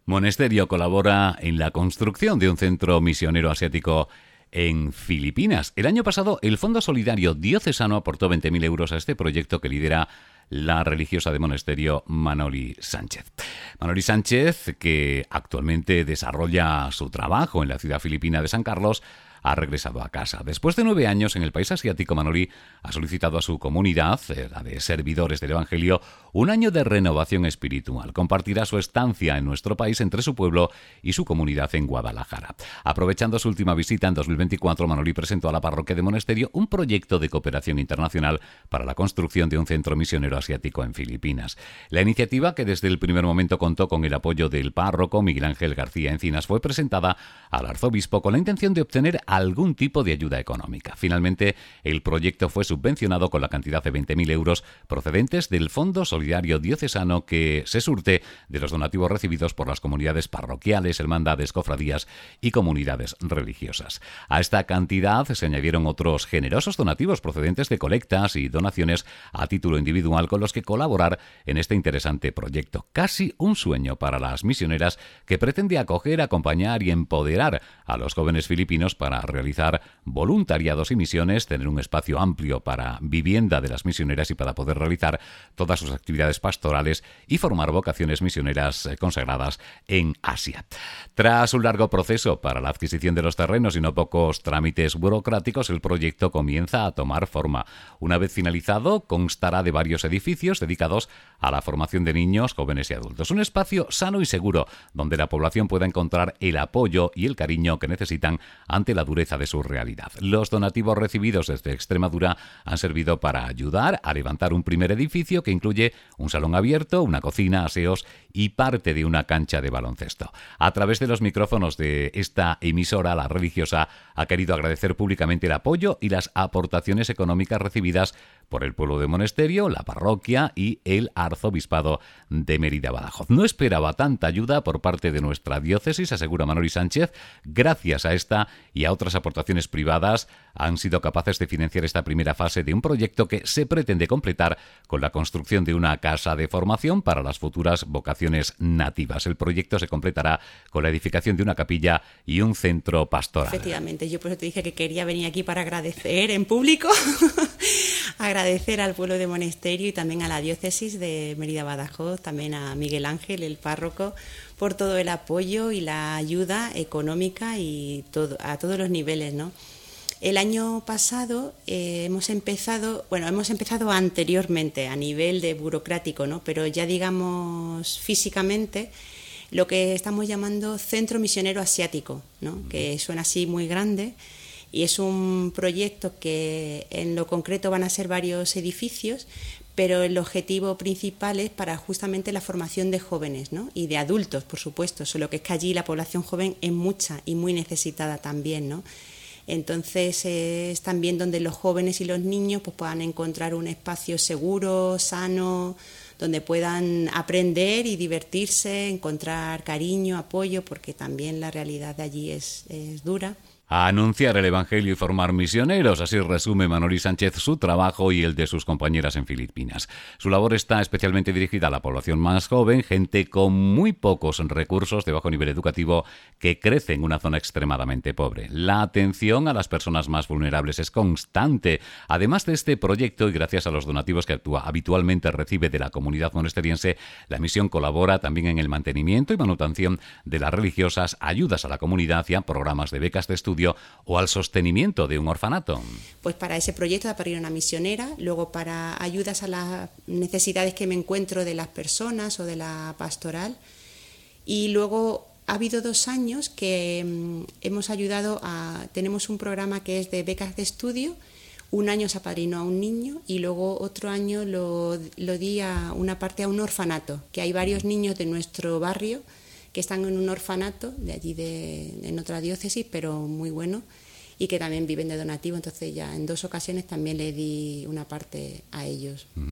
Monesterio colabora en la construcción de un centro misionero asiático en Filipinas. El año pasado, el Fondo Solidario Diocesano aportó 20.000 euros a este proyecto que lidera la religiosa de Monesterio, Manoli Sánchez. Manoli Sánchez, que actualmente desarrolla su trabajo en la ciudad filipina de San Carlos, ha regresado a casa. Después de 9 años en el país asiático, Manoli ha solicitado a su comunidad, la de servidores del Evangelio, un año de renovación espiritual. Compartirá su estancia en nuestro país entre su pueblo y su comunidad en Guadalajara. Aprovechando su última visita en 2024, Manoli presentó a la parroquia de Monesterio un proyecto de cooperación internacional para la construcción de un centro misionero asiático en Filipinas. La iniciativa, que desde el primer momento contó con el apoyo del párroco Miguel Ángel García Encinas, fue presentada al arzobispo con la intención de obtener algún tipo de ayuda económica. Finalmente, el proyecto fue subvencionado con la cantidad de 20.000 euros procedentes del Fondo Solidario Diocesano, que se surte de los donativos recibidos por las comunidades parroquiales, hermandades, cofradías y comunidades religiosas. A esta cantidad se añadieron otros generosos donativos procedentes de colectas y donaciones a título individual con los que colaborar en este interesante proyecto. Casi un sueño para las misioneras, que pretende acoger, acompañar y empoderar a los jóvenes filipinos para realizar voluntariados y misiones, tener un espacio amplio para vivienda de las misioneras y para poder realizar todas sus actividades pastorales y formar vocaciones misioneras consagradas en Asia. Tras un largo proceso para la adquisición de los terrenos y no pocos trámites burocráticos, el proyecto comienza a tomar forma. Una vez finalizado, constará de varios edificios dedicados a la formación de niños, jóvenes y adultos. Un espacio sano y seguro donde la población pueda encontrar el apoyo y el cariño que necesitan ante la dureza de su realidad. Los donativos recibidos desde Extremadura han servido para ayudar a levantar un primer edificio que incluye un salón abierto, una cocina, aseos y parte de una cancha de baloncesto. A través de los micrófonos de esta emisora, la religiosa ha querido agradecer públicamente el apoyo y las aportaciones económicas recibidas por el pueblo de Monesterio, la parroquia y el arzobispado de Mérida-Badajoz. No esperaba tanta ayuda por parte de nuestra diócesis, asegura Manoli Sánchez. Gracias a esta y a otras aportaciones privadas han sido capaces de financiar esta primera fase de un proyecto que se pretende completar con la construcción de una casa de formación para las futuras vocaciones nativas. El proyecto se completará con la edificación de una capilla y un centro pastoral. Efectivamente, yo por eso te dije que quería venir aquí para agradecer en público, agradecer al pueblo de Monesterio y también a la diócesis de Mérida-Badajoz, también a Miguel Ángel, el párroco, por todo el apoyo y la ayuda económica y todo, a todos los niveles, ¿no? El año pasado hemos empezado anteriormente a nivel de burocrático, ¿no? Pero ya digamos físicamente lo que estamos llamando Centro Misionero Asiático, ¿no? Que suena así muy grande, y es un proyecto que en lo concreto van a ser varios edificios, pero el objetivo principal es para justamente la formación de jóvenes, ¿no? Y de adultos, por supuesto, solo que es que allí la población joven es mucha y muy necesitada también, ¿no? Entonces es también donde los jóvenes y los niños pues puedan encontrar un espacio seguro, sano, donde puedan aprender y divertirse, encontrar cariño, apoyo, porque también la realidad de allí es dura. A anunciar el Evangelio y formar misioneros, así resume Manoli Sánchez su trabajo y el de sus compañeras en Filipinas. Su labor está especialmente dirigida a la población más joven, gente con muy pocos recursos de bajo nivel educativo que crece en una zona extremadamente pobre. La atención a las personas más vulnerables es constante. Además de este proyecto, y gracias a los donativos que habitualmente recibe de la comunidad monesteriense, la misión colabora también en el mantenimiento y manutención de las religiosas, ayudas a la comunidad y a programas de becas de estudio o al sostenimiento de un orfanato. Pues para ese proyecto, para ir a una misionera, luego para ayudas a las necesidades que me encuentro de las personas o de la pastoral, y luego ha habido 2 años que hemos ayudado tenemos un programa que es de becas de estudio. Un año se apadrinó a un niño y luego otro año lo di a una parte a un orfanato, que hay varios niños de nuestro barrio que están en un orfanato de allí en otra diócesis, pero muy bueno, y que también viven de donativo. Entonces ya en 2 ocasiones también le di una parte a ellos.